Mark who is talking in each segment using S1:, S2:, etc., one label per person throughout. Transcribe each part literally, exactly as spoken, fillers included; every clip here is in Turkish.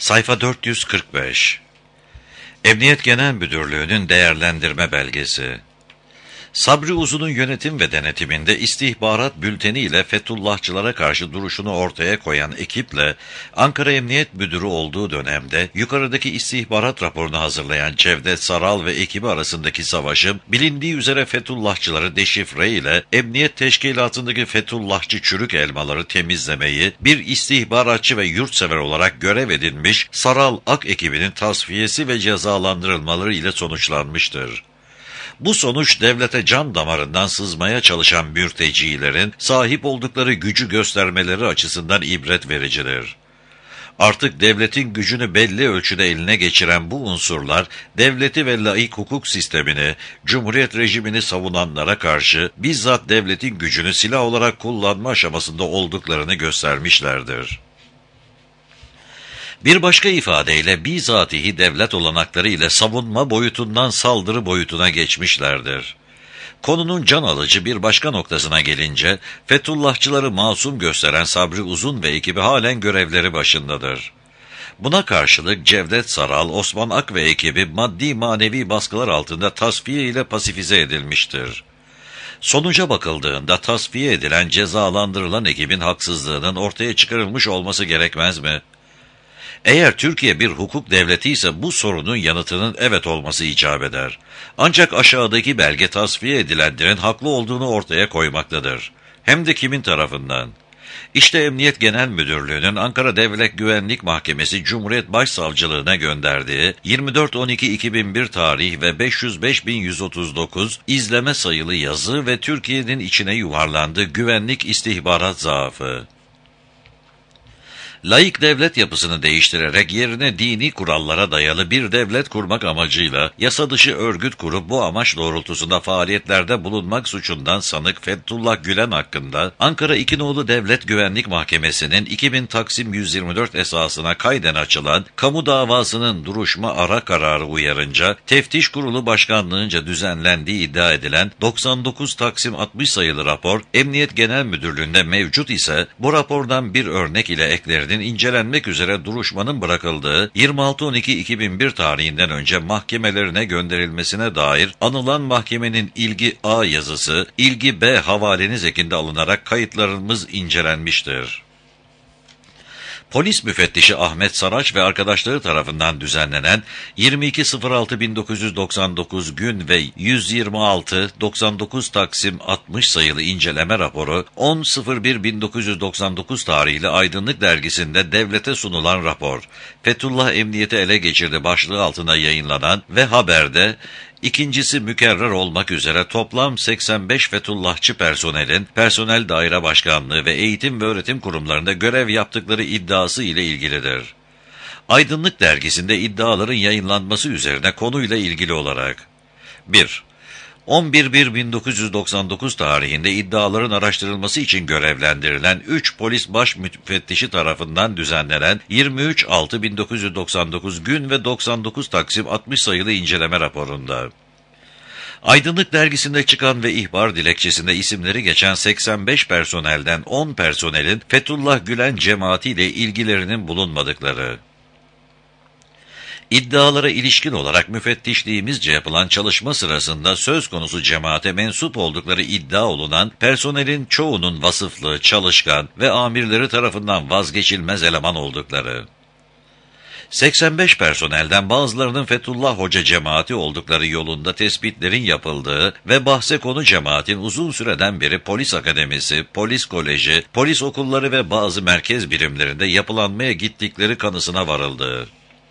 S1: Sayfa dört yüz kırk beş. Emniyet Genel Müdürlüğü'nün değerlendirme belgesi. Sabri Uzun'un yönetim ve denetiminde istihbarat bülteni ile Fethullahçılara karşı duruşunu ortaya koyan ekiple Ankara Emniyet Müdürü olduğu dönemde yukarıdaki istihbarat raporunu hazırlayan Cevdet Saral ve ekibi arasındaki savaşım, bilindiği üzere Fethullahçıları deşifre ile Emniyet Teşkilatı'ndaki Fethullahçı çürük elmaları temizlemeyi bir istihbaratçı ve yurtsever olarak görev edinmiş Saral Ak ekibinin tasfiyesi ve cezalandırılmaları ile sonuçlanmıştır. Bu sonuç devlete can damarından sızmaya çalışan mürtecilerin sahip oldukları gücü göstermeleri açısından ibret vericidir. Artık devletin gücünü belli ölçüde eline geçiren bu unsurlar, devleti ve laik hukuk sistemini, cumhuriyet rejimini savunanlara karşı bizzat devletin gücünü silah olarak kullanma aşamasında olduklarını göstermişlerdir. Bir başka ifadeyle bizatihi devlet olanakları ile savunma boyutundan saldırı boyutuna geçmişlerdir. Konunun can alıcı bir başka noktasına gelince, Fethullahçıları masum gösteren Sabri Uzun ve ekibi halen görevleri başındadır. Buna karşılık Cevdet Saral, Osman Ak ve ekibi maddi manevi baskılar altında tasfiye ile pasifize edilmiştir. Sonuca bakıldığında tasfiye edilen, cezalandırılan ekibin haksızlığının ortaya çıkarılmış olması gerekmez mi? Eğer Türkiye bir hukuk devleti ise bu sorunun yanıtının evet olması icap eder. Ancak aşağıdaki belge tasfiye edilenlerin haklı olduğunu ortaya koymaktadır. Hem de kimin tarafından? İşte Emniyet Genel Müdürlüğü'nün Ankara Devlet Güvenlik Mahkemesi Cumhuriyet Başsavcılığına gönderdiği yirmi dört on iki iki bin bir tarih ve beş yüz beş bin yüz otuz dokuz izleme sayılı yazı ve Türkiye'nin içine yuvarlandığı güvenlik istihbarat zaafı. Laik devlet yapısını değiştirerek yerine dini kurallara dayalı bir devlet kurmak amacıyla yasa dışı örgüt kurup bu amaç doğrultusunda faaliyetlerde bulunmak suçundan sanık Fethullah Gülen hakkında Ankara iki Nolu Devlet Güvenlik Mahkemesi'nin iki bin Taksim yüz yirmi dört esasına kayden açılan kamu davasının duruşma ara kararı uyarınca Teftiş Kurulu Başkanlığınca düzenlendiği iddia edilen doksan dokuz Taksim altmış sayılı rapor Emniyet Genel Müdürlüğü'nde mevcut ise bu rapordan bir örnek ile eklerinin incelenmek üzere duruşmanın bırakıldığı yirmi altı on iki iki bin bir tarihinden önce mahkemelerine gönderilmesine dair anılan mahkemenin ilgi A yazısı, ilgi B havaleniz ekinde alınarak kayıtlarımız incelenmiştir. Polis müfettişi Ahmet Saraç ve arkadaşları tarafından düzenlenen yirmi iki sıfır altı bin dokuz yüz doksan dokuz gün ve yüz yirmi altı doksan dokuz Taksim altmış sayılı inceleme raporu on sıfır bir bin dokuz yüz doksan dokuz tarihli Aydınlık Dergisi'nde devlete sunulan rapor, Fethullah Emniyeti ele geçirdi başlığı altında yayınlanan ve haberde İkincisi mükerrer olmak üzere toplam seksen beş Fethullahçı personelin personel daire başkanlığı ve eğitim ve öğretim kurumlarında görev yaptıkları iddiası ile ilgilidir. Aydınlık Dergisi'nde iddiaların yayınlanması üzerine konuyla ilgili olarak bir on bir bir bin dokuz yüz doksan dokuz tarihinde iddiaların araştırılması için görevlendirilen üç polis baş müfettişi tarafından düzenlenen yirmi üç altı bin dokuz yüz doksan dokuz gün ve doksan dokuz Taksim altmış sayılı inceleme raporunda Aydınlık Dergisi'nde çıkan ve ihbar dilekçesinde isimleri geçen seksen beş personelden on personelin Fethullah Gülen cemaati ile ilgilerinin bulunmadıkları. İddialara ilişkin olarak müfettişliğimizce yapılan çalışma sırasında söz konusu cemaate mensup oldukları iddia olunan personelin çoğunun vasıflı, çalışkan ve amirleri tarafından vazgeçilmez eleman oldukları. seksen beş personelden bazılarının Fethullah Hoca cemaati oldukları yolunda tespitlerin yapıldığı ve bahse konu cemaatin uzun süreden beri polis akademisi, polis koleji, polis okulları ve bazı merkez birimlerinde yapılanmaya gittikleri kanısına varıldı.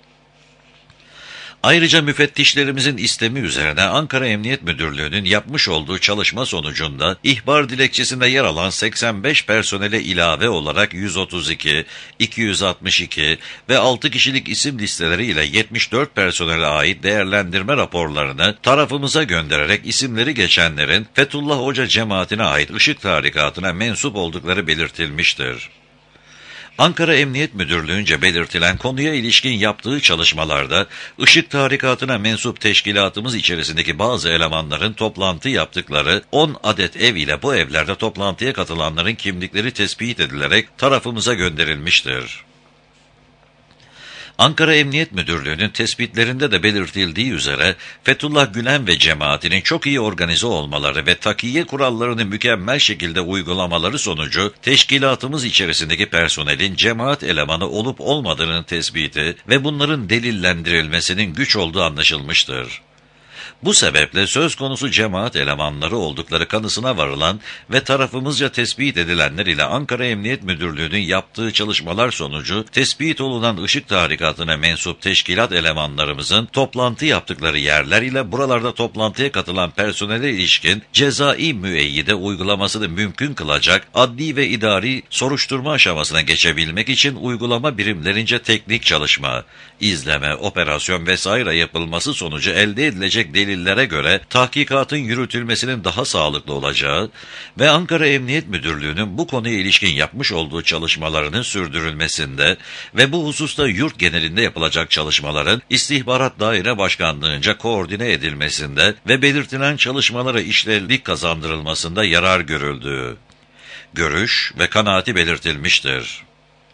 S1: Ayrıca müfettişlerimizin istemi üzerine Ankara Emniyet Müdürlüğü'nün yapmış olduğu çalışma sonucunda ihbar dilekçesinde yer alan seksen beş personele ilave olarak yüz otuz iki, iki yüz altmış iki ve altı kişilik isim listeleri ile yetmiş dört personele ait değerlendirme raporlarını tarafımıza göndererek isimleri geçenlerin Fethullah Hoca cemaatine ait Işık Tarikatı'na mensup oldukları belirtilmiştir. Ankara Emniyet Müdürlüğü'nce belirtilen konuya ilişkin yaptığı çalışmalarda, Işık Tarikatı'na mensup teşkilatımız içerisindeki bazı elemanların toplantı yaptıkları on adet ev ile bu evlerde toplantıya katılanların kimlikleri tespit edilerek tarafımıza gönderilmiştir. Ankara Emniyet Müdürlüğü'nün tespitlerinde de belirtildiği üzere Fethullah Gülen ve cemaatinin çok iyi organize olmaları ve takiye kurallarını mükemmel şekilde uygulamaları sonucu teşkilatımız içerisindeki personelin cemaat elemanı olup olmadığının tespiti ve bunların delillendirilmesinin güç olduğu anlaşılmıştır. Bu sebeple söz konusu cemaat elemanları oldukları kanısına varılan ve tarafımızca tespit edilenler ile Ankara Emniyet Müdürlüğü'nün yaptığı çalışmalar sonucu tespit olunan Işık Tarikatı'na mensup teşkilat elemanlarımızın toplantı yaptıkları yerler ile buralarda toplantıya katılan personele ilişkin cezai müeyyide uygulamasını mümkün kılacak adli ve idari soruşturma aşamasına geçebilmek için uygulama birimlerince teknik çalışma, izleme, operasyon vesaire yapılması sonucu elde edilecek delillere göre tahkikatın yürütülmesinin daha sağlıklı olacağı ve Ankara Emniyet Müdürlüğü'nün bu konuya ilişkin yapmış olduğu çalışmalarının sürdürülmesinde ve bu hususta yurt genelinde yapılacak çalışmaların İstihbarat Daire Başkanlığı'nca koordine edilmesinde ve belirtilen çalışmalara işlevlik kazandırılmasında yarar görüldüğü görüş ve kanaati belirtilmiştir.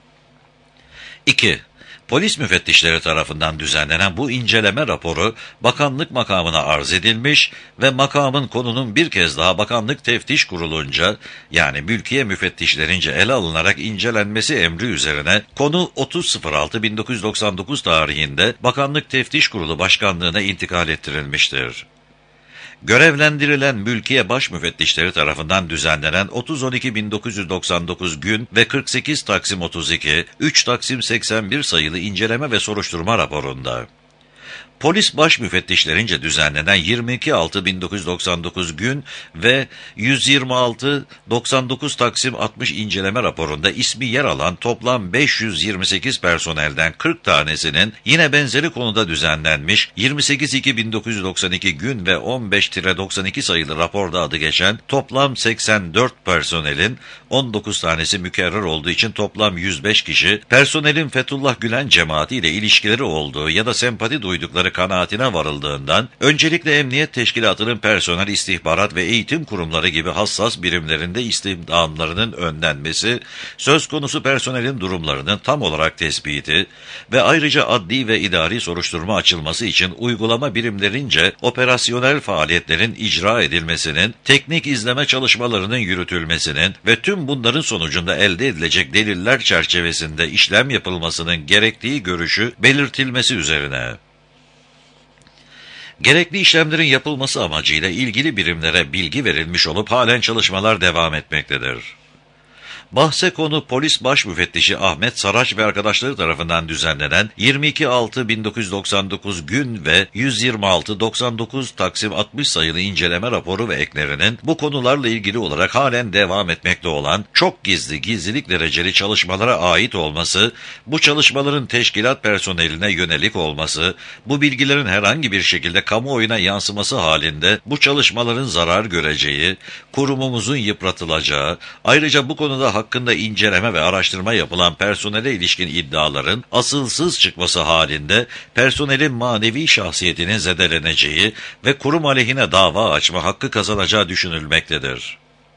S1: iki. Polis müfettişleri tarafından düzenlenen bu inceleme raporu bakanlık makamına arz edilmiş ve makamın konunun bir kez daha bakanlık teftiş kurulunca yani mülkiye müfettişlerince ele alınarak incelenmesi emri üzerine konu otuz altı bin dokuz yüz doksan dokuz tarihinde bakanlık teftiş kurulu başkanlığına intikal ettirilmiştir. Görevlendirilen mülkiye baş müfettişleri tarafından düzenlenen otuz on iki bin dokuz yüz doksan dokuz gün ve kırk sekiz Taksim otuz iki, üç Taksim seksen bir sayılı inceleme ve soruşturma raporunda, polis baş müfettişlerince düzenlenen yirmi iki altı bin dokuz yüz doksan dokuz gün ve yüz yirmi altı doksan dokuz Taksim altmış inceleme raporunda ismi yer alan toplam beş yüz yirmi sekiz personelden kırk tanesinin yine benzeri konuda düzenlenmiş yirmi sekiz iki bin dokuz yüz doksan iki gün ve on beş doksan iki sayılı raporda adı geçen toplam seksen dört personelin on dokuz tanesi mükerrer olduğu için toplam yüz beş kişi personelin Fethullah Gülen cemaati ile ilişkileri olduğu ya da sempati duydukları kanaatine varıldığından, öncelikle Emniyet Teşkilatı'nın personel, istihbarat ve eğitim kurumları gibi hassas birimlerinde istihdamlarının önlenmesi, söz konusu personelin durumlarının tam olarak tespiti ve ayrıca adli ve idari soruşturma açılması için uygulama birimlerince operasyonel faaliyetlerin icra edilmesinin, teknik izleme çalışmalarının yürütülmesinin ve tüm bunların sonucunda elde edilecek deliller çerçevesinde işlem yapılmasının gerektiği görüşü belirtilmesi üzerine. Gerekli işlemlerin yapılması amacıyla ilgili birimlere bilgi verilmiş olup halen çalışmalar devam etmektedir. Bahse konu Polis Baş Müfettişi Ahmet Saraç ve arkadaşları tarafından düzenlenen yirmi iki altı bin dokuz yüz doksan dokuz gün ve yüz yirmi altı doksan dokuz Taksim altmış sayılı inceleme raporu ve eklerinin bu konularla ilgili olarak halen devam etmekte olan çok gizli gizlilik dereceli çalışmalara ait olması, bu çalışmaların teşkilat personeline yönelik olması, bu bilgilerin herhangi bir şekilde kamuoyuna yansıması halinde bu çalışmaların zarar göreceği, kurumumuzun yıpratılacağı, ayrıca bu konuda hakkında inceleme ve araştırma yapılan personele ilişkin iddiaların asılsız çıkması halinde personelin manevi şahsiyetinin zedeleneceği ve kurum aleyhine dava açma hakkı kazanacağı düşünülmektedir.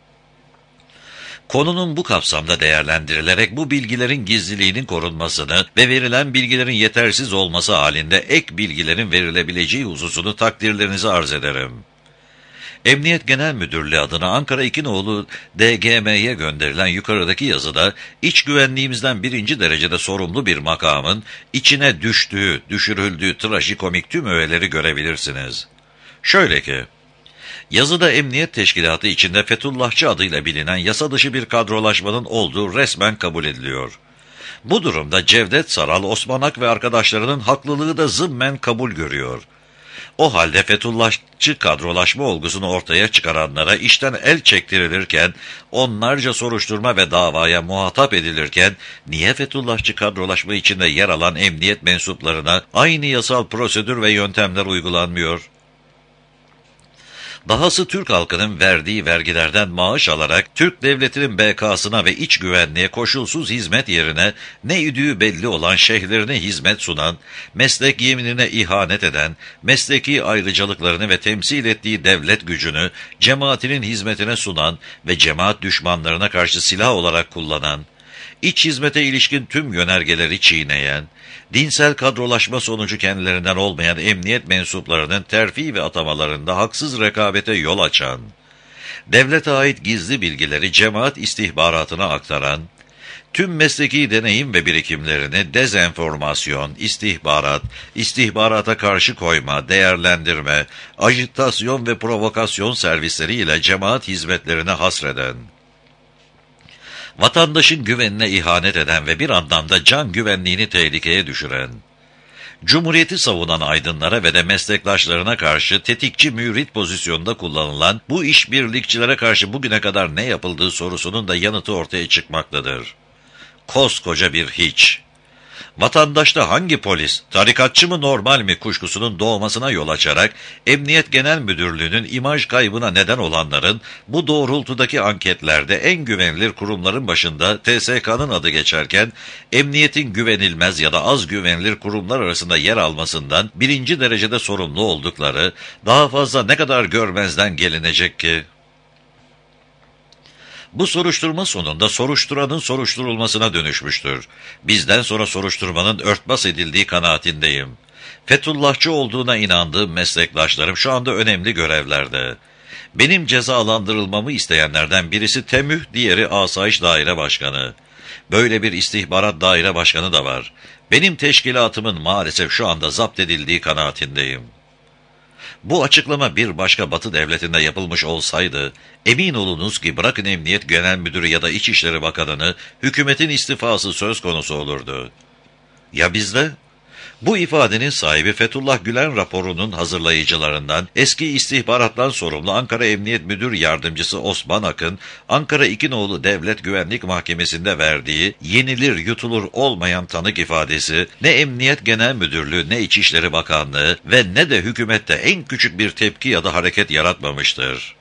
S1: Konunun bu kapsamda değerlendirilerek bu bilgilerin gizliliğinin korunmasını ve verilen bilgilerin yetersiz olması halinde ek bilgilerin verilebileceği hususunu takdirlerinize arz ederim. Emniyet Genel Müdürlüğü adına Ankara iki nolu D G M'ye gönderilen yukarıdaki yazıda iç güvenliğimizden birinci derecede sorumlu bir makamın içine düştüğü, düşürüldüğü trajikomik tüm öğeleri görebilirsiniz. Şöyle ki, yazıda Emniyet Teşkilatı içinde Fethullahçı adıyla bilinen yasa dışı bir kadrolaşmanın olduğu resmen kabul ediliyor. Bu durumda Cevdet Saral, Osman Ak ve arkadaşlarının haklılığı da zımmen kabul görüyor. O halde Fethullahçı kadrolaşma olgusunu ortaya çıkaranlara işten el çektirilirken, onlarca soruşturma ve davaya muhatap edilirken, niye Fethullahçı kadrolaşma içinde yer alan emniyet mensuplarına aynı yasal prosedür ve yöntemler uygulanmıyor? Dahası Türk halkının verdiği vergilerden maaş alarak Türk devletinin B K'sına ve iç güvenliğe koşulsuz hizmet yerine ne üdüğü belli olan şeyhlerine hizmet sunan, meslek yeminine ihanet eden, mesleki ayrıcalıklarını ve temsil ettiği devlet gücünü cemaatinin hizmetine sunan ve cemaat düşmanlarına karşı silah olarak kullanan, iç hizmete ilişkin tüm yönergeleri çiğneyen, dinsel kadrolaşma sonucu kendilerinden olmayan emniyet mensuplarının terfi ve atamalarında haksız rekabete yol açan, devlete ait gizli bilgileri cemaat istihbaratına aktaran, tüm mesleki deneyim ve birikimlerini dezenformasyon, istihbarat, istihbarata karşı koyma, değerlendirme, ajitasyon ve provokasyon servisleriyle cemaat hizmetlerine hasreden, vatandaşın güvenine ihanet eden ve bir anlamda can güvenliğini tehlikeye düşüren, Cumhuriyeti savunan aydınlara ve de meslektaşlarına karşı tetikçi mürit pozisyonda kullanılan bu işbirlikçilere karşı bugüne kadar ne yapıldığı sorusunun da yanıtı ortaya çıkmaktadır. Koskoca bir hiç. Vatandaşta hangi polis, tarikatçı mı normal mi kuşkusunun doğmasına yol açarak Emniyet Genel Müdürlüğü'nün imaj kaybına neden olanların bu doğrultudaki anketlerde en güvenilir kurumların başında T S K'nın adı geçerken emniyetin güvenilmez ya da az güvenilir kurumlar arasında yer almasından birinci derecede sorumlu oldukları daha fazla ne kadar görmezden gelinecek ki? Bu soruşturma sonunda soruşturanın soruşturulmasına dönüşmüştür. Bizden sonra soruşturmanın örtbas edildiği kanaatindeyim. Fethullahçı olduğuna inandığım meslektaşlarım şu anda önemli görevlerde. Benim cezalandırılmamı isteyenlerden birisi TEMÜH, diğeri Asayiş Daire Başkanı. Böyle bir istihbarat daire başkanı da var. Benim teşkilatımın maalesef şu anda zapt edildiği kanaatindeyim. Bu açıklama bir başka Batı devletinde yapılmış olsaydı, emin olunuz ki bırakın Emniyet Genel Müdürü ya da İçişleri Bakanı'nı, hükümetin istifası söz konusu olurdu. Ya bizde? Bu ifadenin sahibi Fethullah Gülen raporunun hazırlayıcılarından eski istihbarattan sorumlu Ankara Emniyet Müdür Yardımcısı Osman Akın, Ankara İkinoğlu Devlet Güvenlik Mahkemesi'nde verdiği yenilir yutulur olmayan tanık ifadesi ne Emniyet Genel Müdürlüğü ne İçişleri Bakanlığı ve ne de hükümette en küçük bir tepki ya da hareket yaratmamıştır.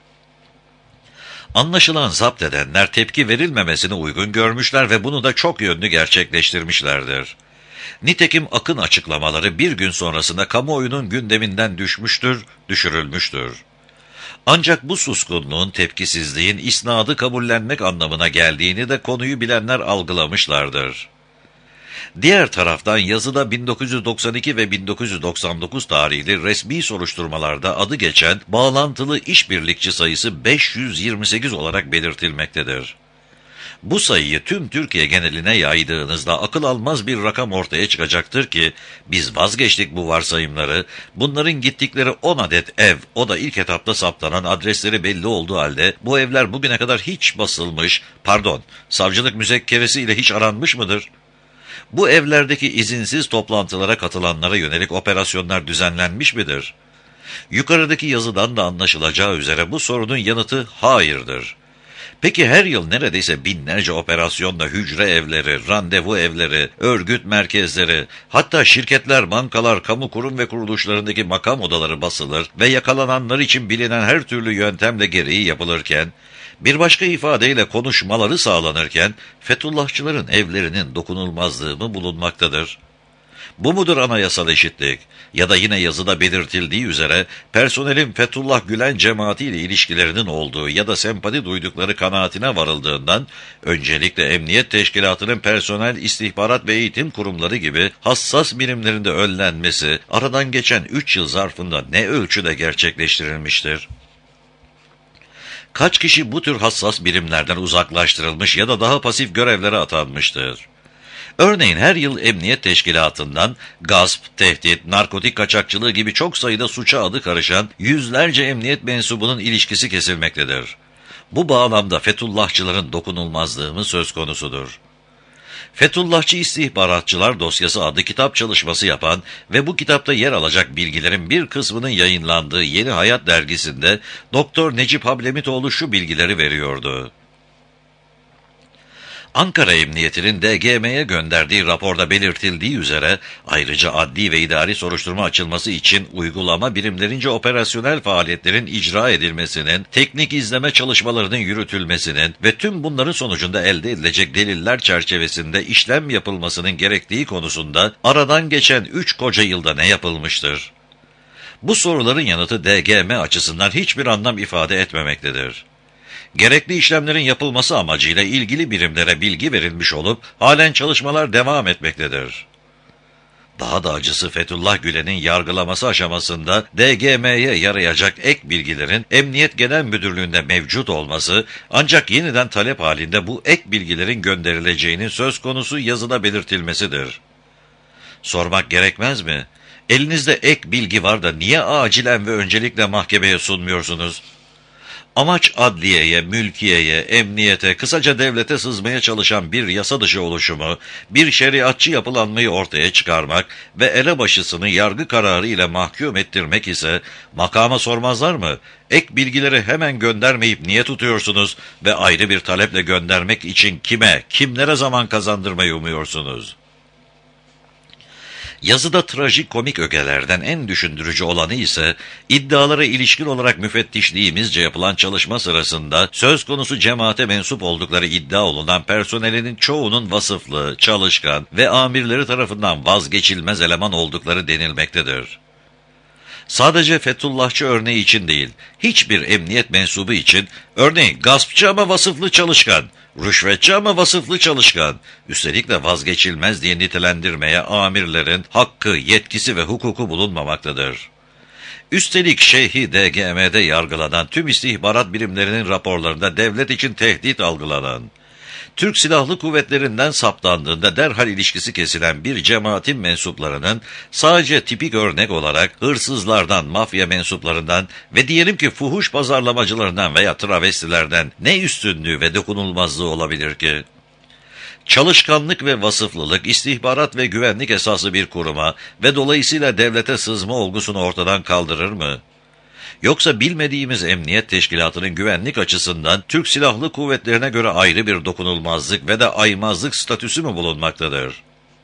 S1: Anlaşılan zapt edenler tepki verilmemesini uygun görmüşler ve bunu da çok yönlü gerçekleştirmişlerdir. Nitekim Akın açıklamaları bir gün sonrasında kamuoyunun gündeminden düşmüştür, düşürülmüştür. Ancak bu suskunluğun, tepkisizliğin isnadı kabullenmek anlamına geldiğini de konuyu bilenler algılamışlardır. Diğer taraftan yazıda bin dokuz yüz doksan iki ve bin dokuz yüz doksan dokuz tarihli resmi soruşturmalarda adı geçen bağlantılı işbirlikçi sayısı beş yüz yirmi sekiz olarak belirtilmektedir. Bu sayıyı tüm Türkiye geneline yaydığınızda akıl almaz bir rakam ortaya çıkacaktır ki, biz vazgeçtik bu varsayımları, bunların gittikleri on adet ev, o da ilk etapta saptanan adresleri belli olduğu halde, bu evler bugüne kadar hiç basılmış, pardon, savcılık müzekkeresi ile hiç aranmış mıdır? Bu evlerdeki izinsiz toplantılara katılanlara yönelik operasyonlar düzenlenmiş midir? Yukarıdaki yazıdan da anlaşılacağı üzere bu sorunun yanıtı hayırdır. Peki her yıl neredeyse binlerce operasyonla hücre evleri, randevu evleri, örgüt merkezleri, hatta şirketler, bankalar, kamu kurum ve kuruluşlarındaki makam odaları basılır ve yakalananlar için bilinen her türlü yöntemle gereği yapılırken, bir başka ifadeyle konuşmaları sağlanırken, Fethullahçıların evlerinin dokunulmazlığı mı bulunmaktadır? Bu mudur anayasal eşitlik? Ya da yine yazıda belirtildiği üzere personelin Fethullah Gülen cemaatiyle ilişkilerinin olduğu ya da sempati duydukları kanaatine varıldığından öncelikle Emniyet Teşkilatı'nın personel, istihbarat ve eğitim kurumları gibi hassas birimlerinde önlenmesi aradan geçen üç yıl zarfında ne ölçüde gerçekleştirilmiştir? Kaç kişi bu tür hassas birimlerden uzaklaştırılmış ya da daha pasif görevlere atanmıştır? Örneğin her yıl Emniyet Teşkilatı'ndan gasp, tehdit, narkotik kaçakçılığı gibi çok sayıda suça adı karışan yüzlerce emniyet mensubunun ilişkisi kesilmektedir. Bu bağlamda Fethullahçıların dokunulmazlığı mı söz konusudur? Fethullahçı İstihbaratçılar Dosyası adlı kitap çalışması yapan ve bu kitapta yer alacak bilgilerin bir kısmının yayınlandığı Yeni Hayat dergisinde Doktor Necip Hablemitoğlu şu bilgileri veriyordu. Ankara Emniyeti'nin D G M'ye gönderdiği raporda belirtildiği üzere ayrıca adli ve idari soruşturma açılması için uygulama birimlerince operasyonel faaliyetlerin icra edilmesinin, teknik izleme çalışmalarının yürütülmesinin ve tüm bunların sonucunda elde edilecek deliller çerçevesinde işlem yapılmasının gerektiği konusunda aradan geçen üç koca yılda ne yapılmıştır? Bu soruların yanıtı D G M açısından hiçbir anlam ifade etmemektedir. Gerekli işlemlerin yapılması amacıyla ilgili birimlere bilgi verilmiş olup halen çalışmalar devam etmektedir. Daha da acısı Fethullah Gülen'in yargılaması aşamasında D G M'ye yarayacak ek bilgilerin Emniyet Genel Müdürlüğü'nde mevcut olması, ancak yeniden talep halinde bu ek bilgilerin gönderileceğinin söz konusu yazıda belirtilmesidir. Sormak gerekmez mi? Elinizde ek bilgi var da niye acilen ve öncelikle mahkemeye sunmuyorsunuz? Amaç adliyeye, mülkiyeye, emniyete, kısaca devlete sızmaya çalışan bir yasa dışı oluşumu, bir şeriatçı yapılanmayı ortaya çıkarmak ve elebaşısını yargı kararı ile mahkum ettirmek ise makama sormazlar mı? Ek bilgileri hemen göndermeyip niye tutuyorsunuz ve ayrı bir taleple göndermek için kime, kimlere zaman kazandırmayı umuyorsunuz? Yazıda trajikomik ögelerden en düşündürücü olanı ise iddialara ilişkin olarak müfettişliğimizce yapılan çalışma sırasında söz konusu cemaate mensup oldukları iddia olunan personelinin çoğunun vasıflı, çalışkan ve amirleri tarafından vazgeçilmez eleman oldukları denilmektedir. Sadece Fethullahçı örneği için değil, hiçbir emniyet mensubu için, örneğin gaspçı ama vasıflı çalışkan, rüşvetçi ama vasıflı çalışkan, üstelik de vazgeçilmez diye nitelendirmeye amirlerin hakkı, yetkisi ve hukuku bulunmamaktadır. Üstelik Şeyhi D G M'de yargılanan tüm istihbarat birimlerinin raporlarında devlet için tehdit algılanan, Türk Silahlı Kuvvetleri'nden saptandığında derhal ilişkisi kesilen bir cemaatin mensuplarının sadece tipik örnek olarak hırsızlardan, mafya mensuplarından ve diyelim ki fuhuş pazarlamacılarından veya travestilerden ne üstünlüğü ve dokunulmazlığı olabilir ki? Çalışkanlık ve vasıflılık, istihbarat ve güvenlik esası bir kuruma ve dolayısıyla devlete sızma olgusunu ortadan kaldırır mı? Yoksa bilmediğimiz emniyet teşkilatının güvenlik açısından Türk Silahlı Kuvvetlerine göre ayrı bir dokunulmazlık ve de aymazlık statüsü mü bulunmaktadır?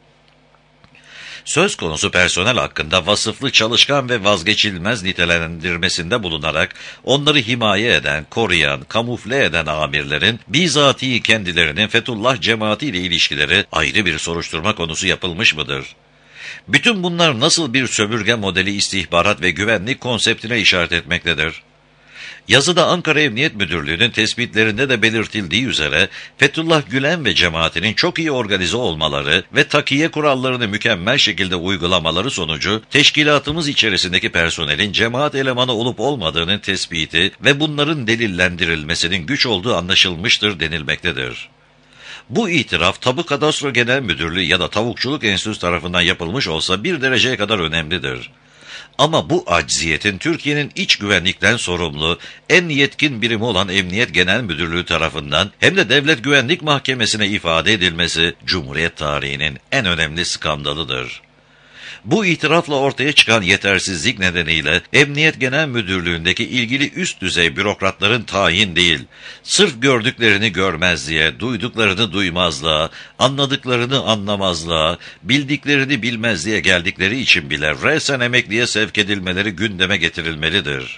S1: Söz konusu personel hakkında vasıflı, çalışkan ve vazgeçilmez nitelendirmesinde bulunarak onları himaye eden, koruyan, kamufle eden amirlerin bizatihi kendilerinin Fethullah cemaati ile ilişkileri ayrı bir soruşturma konusu yapılmış mıdır? Bütün bunlar nasıl bir sömürge modeli istihbarat ve güvenlik konseptine işaret etmektedir? Yazıda Ankara Emniyet Müdürlüğü'nün tespitlerinde de belirtildiği üzere Fethullah Gülen ve cemaatinin çok iyi organize olmaları ve takiye kurallarını mükemmel şekilde uygulamaları sonucu teşkilatımız içerisindeki personelin cemaat elemanı olup olmadığının tespiti ve bunların delillendirilmesinin güç olduğu anlaşılmıştır denilmektedir. Bu itiraf Tapu Kadastro Genel Müdürlüğü ya da Tavukçuluk Enstitüsü tarafından yapılmış olsa bir dereceye kadar önemlidir. Ama bu acziyetin Türkiye'nin iç güvenlikten sorumlu en yetkin birimi olan Emniyet Genel Müdürlüğü tarafından hem de Devlet Güvenlik Mahkemesi'ne ifade edilmesi Cumhuriyet tarihinin en önemli skandalıdır. Bu itirafla ortaya çıkan yetersizlik nedeniyle Emniyet Genel Müdürlüğü'ndeki ilgili üst düzey bürokratların tayin değil, sırf gördüklerini görmezliğe, duyduklarını duymazlığa, anladıklarını anlamazlığa, bildiklerini bilmezliğe geldikleri için bile resen emekliye sevk edilmeleri gündeme getirilmelidir.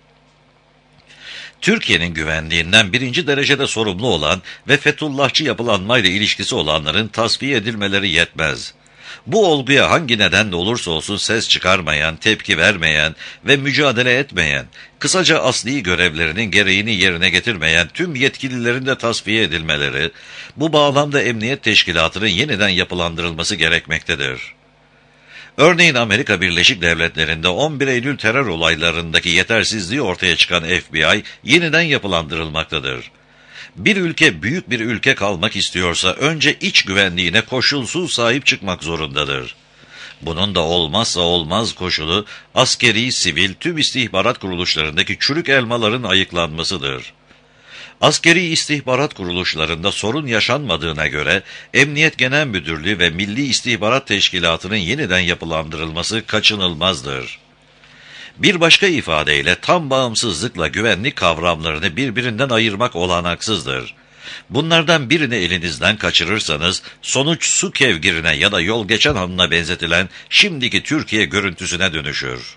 S1: Türkiye'nin güvenliğinden birinci derecede sorumlu olan ve Fethullahçı yapılanmayla ilişkisi olanların tasfiye edilmeleri yetmez. Bu olguya hangi nedenle olursa olsun ses çıkarmayan, tepki vermeyen ve mücadele etmeyen, kısaca asli görevlerinin gereğini yerine getirmeyen tüm yetkililerin de tasfiye edilmeleri, bu bağlamda emniyet teşkilatının yeniden yapılandırılması gerekmektedir. Örneğin Amerika Birleşik Devletleri'nde on bir Eylül terör olaylarındaki yetersizliği ortaya çıkan F B I yeniden yapılandırılmaktadır. Bir ülke büyük bir ülke kalmak istiyorsa önce iç güvenliğine koşulsuz sahip çıkmak zorundadır. Bunun da olmazsa olmaz koşulu askeri, sivil, tüm istihbarat kuruluşlarındaki çürük elmaların ayıklanmasıdır. Askeri istihbarat kuruluşlarında sorun yaşanmadığına göre Emniyet Genel Müdürlüğü ve Milli İstihbarat Teşkilatı'nın yeniden yapılandırılması kaçınılmazdır. Bir başka ifadeyle tam bağımsızlıkla güvenlik kavramlarını birbirinden ayırmak olanaksızdır. Bunlardan birini elinizden kaçırırsanız sonuç su kevgirine ya da yol geçen hanına benzetilen şimdiki Türkiye görüntüsüne dönüşür.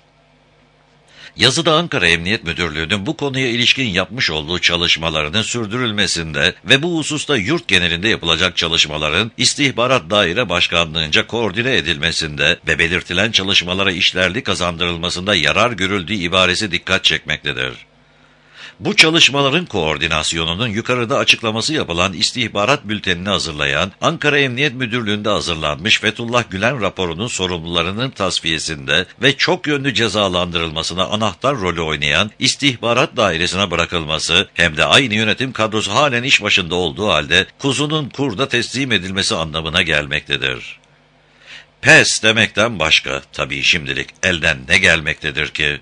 S1: Yazıda Ankara Emniyet Müdürlüğü'nün bu konuya ilişkin yapmış olduğu çalışmalarının sürdürülmesinde ve bu hususta yurt genelinde yapılacak çalışmaların İstihbarat Daire Başkanlığı'nca koordine edilmesinde ve belirtilen çalışmalara işlerlik kazandırılmasında yarar görüldüğü ibaresi dikkat çekmektedir. Bu çalışmaların koordinasyonunun yukarıda açıklaması yapılan istihbarat bültenini hazırlayan, Ankara Emniyet Müdürlüğü'nde hazırlanmış Fethullah Gülen raporunun sorumlularının tasfiyesinde ve çok yönlü cezalandırılmasına anahtar rolü oynayan istihbarat dairesine bırakılması, hem de aynı yönetim kadrosu halen iş başında olduğu halde kuzunun kurda teslim edilmesi anlamına gelmektedir. Pes demekten başka, tabii şimdilik elden ne gelmektedir ki?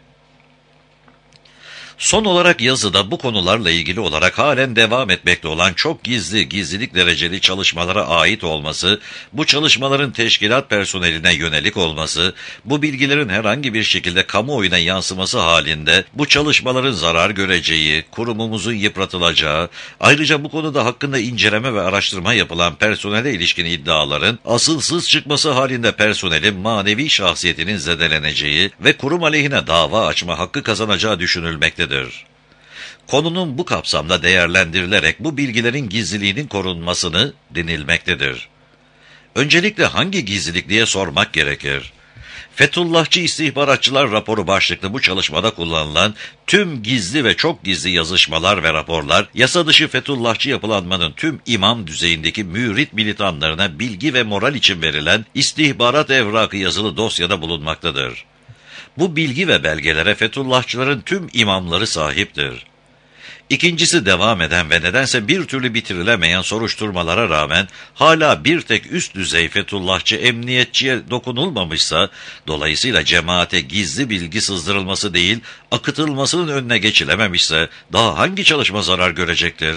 S1: Son olarak yazıda bu konularla ilgili olarak halen devam etmekte olan çok gizli, gizlilik dereceli çalışmalara ait olması, bu çalışmaların teşkilat personeline yönelik olması, bu bilgilerin herhangi bir şekilde kamuoyuna yansıması halinde bu çalışmaların zarar göreceği, kurumumuzun yıpratılacağı, ayrıca bu konuda hakkında inceleme ve araştırma yapılan personele ilişkin iddiaların asılsız çıkması halinde personelin manevi şahsiyetinin zedeleneceği ve kurum aleyhine dava açma hakkı kazanacağı düşünülmektedir. Konunun bu kapsamda değerlendirilerek bu bilgilerin gizliliğinin korunmasını denilmektedir. Öncelikle hangi gizlilik diye sormak gerekir. Fethullahçı İstihbaratçılar raporu başlıklı bu çalışmada kullanılan tüm gizli ve çok gizli yazışmalar ve raporlar, yasa dışı Fethullahçı yapılanmanın tüm imam düzeyindeki mürit militanlarına bilgi ve moral için verilen istihbarat evrakı yazılı dosyada bulunmaktadır. Bu bilgi ve belgelere Fethullahçıların tüm imamları sahiptir. İkincisi, devam eden ve nedense bir türlü bitirilemeyen soruşturmalara rağmen hala bir tek üst düzey Fethullahçı emniyetçiye dokunulmamışsa, dolayısıyla cemaate gizli bilgi sızdırılması değil, akıtılmasının önüne geçilememişse, daha hangi çalışma zarar görecektir?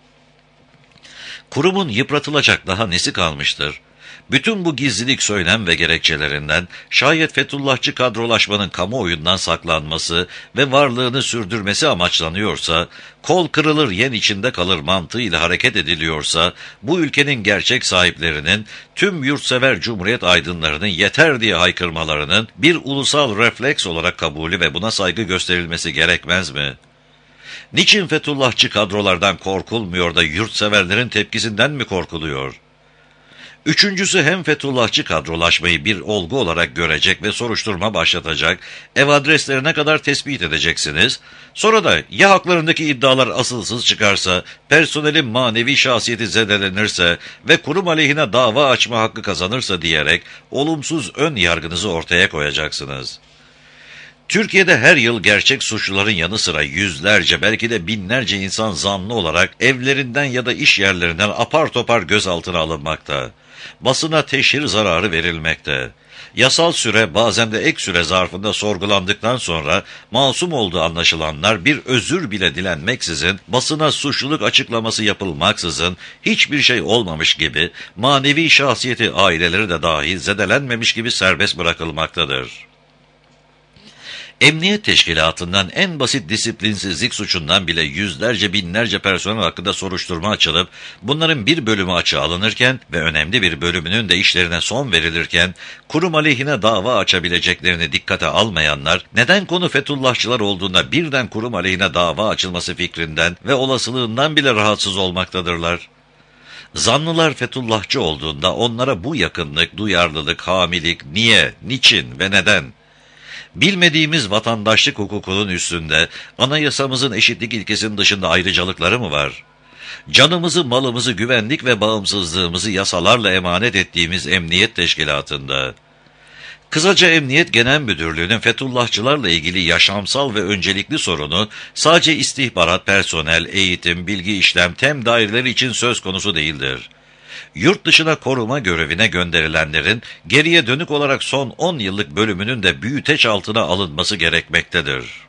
S1: Kurumun yıpratılacak daha nesi kalmıştır? Bütün bu gizlilik söylem ve gerekçelerinden, şayet Fethullahçı kadrolaşmanın kamuoyundan saklanması ve varlığını sürdürmesi amaçlanıyorsa, kol kırılır yen içinde kalır mantığıyla hareket ediliyorsa, bu ülkenin gerçek sahiplerinin, tüm yurtsever cumhuriyet aydınlarının yeter diye haykırmalarının bir ulusal refleks olarak kabulü ve buna saygı gösterilmesi gerekmez mi? Niçin Fethullahçı kadrolardan korkulmuyor da yurtseverlerin tepkisinden mi korkuluyor? Üçüncüsü, hem Fethullahçı kadrolaşmayı bir olgu olarak görecek ve soruşturma başlatacak, ev adreslerine kadar tespit edeceksiniz, sonra da ya haklarındaki iddialar asılsız çıkarsa, personelin manevi şahsiyeti zedelenirse ve kurum aleyhine dava açma hakkı kazanırsa diyerek olumsuz ön yargınızı ortaya koyacaksınız. Türkiye'de her yıl gerçek suçluların yanı sıra yüzlerce, belki de binlerce insan zanlı olarak evlerinden ya da iş yerlerinden apar topar gözaltına alınmakta. Basına teşhir zararı verilmekte. Yasal süre, bazen de ek süre zarfında sorgulandıktan sonra masum olduğu anlaşılanlar bir özür bile dilenmeksizin, basına suçluluk açıklaması yapılmaksızın, hiçbir şey olmamış gibi, manevi şahsiyeti aileleri de dahil zedelenmemiş gibi serbest bırakılmaktadır. Emniyet teşkilatından en basit disiplinsizlik suçundan bile yüzlerce binlerce personel hakkında soruşturma açılıp, bunların bir bölümü açığa alınırken ve önemli bir bölümünün de işlerine son verilirken, kurum aleyhine dava açabileceklerini dikkate almayanlar, neden konu Fethullahçılar olduğunda birden kurum aleyhine dava açılması fikrinden ve olasılığından bile rahatsız olmaktadırlar? Zanlılar Fethullahçı olduğunda onlara bu yakınlık, duyarlılık, hamilik, niye, niçin ve neden? Bilmediğimiz vatandaşlık hukukunun üstünde, anayasamızın eşitlik ilkesinin dışında ayrıcalıkları mı var? Canımızı, malımızı, güvenlik ve bağımsızlığımızı yasalarla emanet ettiğimiz emniyet teşkilatında, kısaca Emniyet Genel Müdürlüğü'nün Fethullahçılarla ilgili yaşamsal ve öncelikli sorunu sadece istihbarat, personel, eğitim, bilgi işlem, tem daireleri için söz konusu değildir. Yurt dışına koruma görevine gönderilenlerin geriye dönük olarak son on yıllık bölümünün de büyüteç altına alınması gerekmektedir.